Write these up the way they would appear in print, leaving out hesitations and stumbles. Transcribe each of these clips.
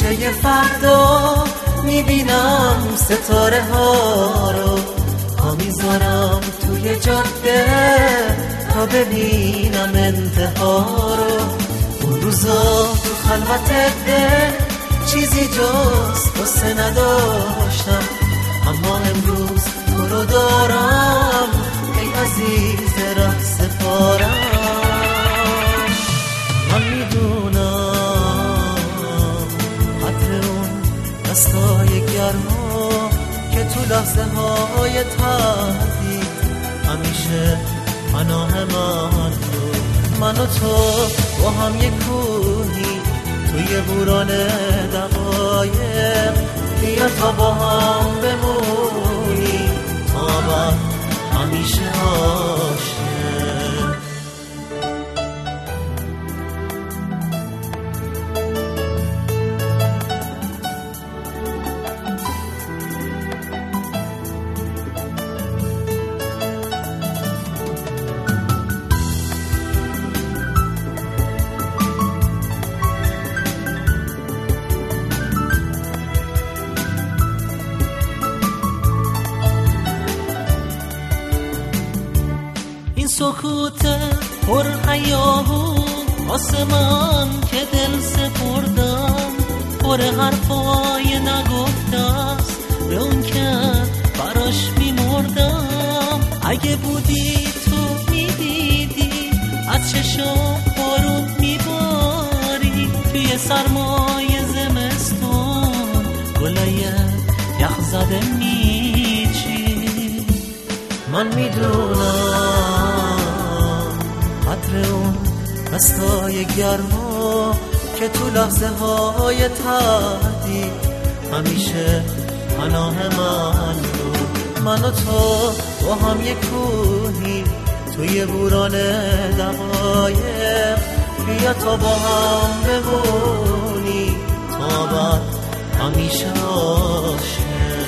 کوچه فردا میبینم ستاره ها رو، پا میذارم توی جاده تا ببینم انتها رو. اون روزا تو خلوت دل چیزی جز قصه نداشتم، اما امروز تو رو دارم ای عزیز ره سپارم. من میدونم قدر اون دستای گرما که تو لحظه های تردید همیشه پناه من بود. من و تو با هم یک کوهی توی بوران دقایق، بیا تا با هم بمونی تا بعد همیشه عاشق. سکوت پر هیاهو آسمان که دل سپردم، پر حرفای نگفتست به اون که براش میمردم. اگه بودی تو میدیدی از چشم بارون میباری، توی سرمای زمستون گلای یخ زده میچی. من میدونم قدر اون دستای گرما که تو لحظه های تردید همیشه پناه من بود. من و تو با هم یک کوهی توی بوران دقایق، بیا تا با هم بمونی تا بعد همیشه عاشق.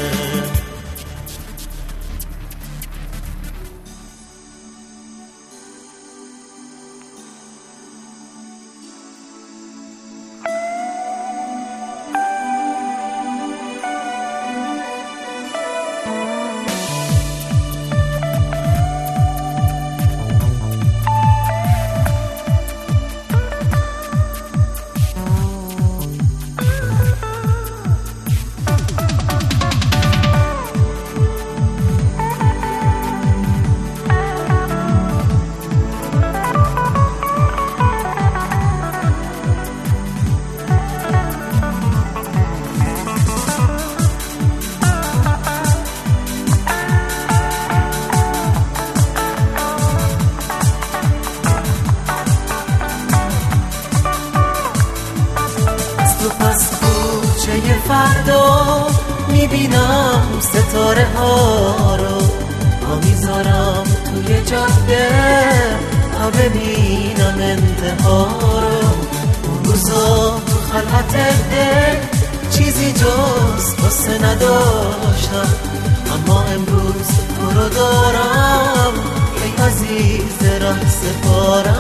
فردا میبینم ستاره ها رو، پا میذارم توی جاده تا ببینم انتها رو. اون روزا تو خلوت دل چیزی جز قصه نداشتم، اما امروز تو رو دارم ای عزیز ره سپارم.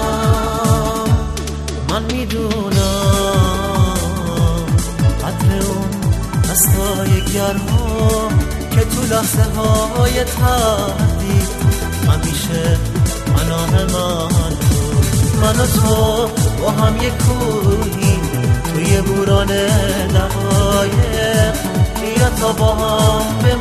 من میدونم قدر اون دستای گرما که تو لحظه های تردید همیشه پناه من بود. من و تو با هم یک کوهی توی بوران دقایق، بیا تا با هم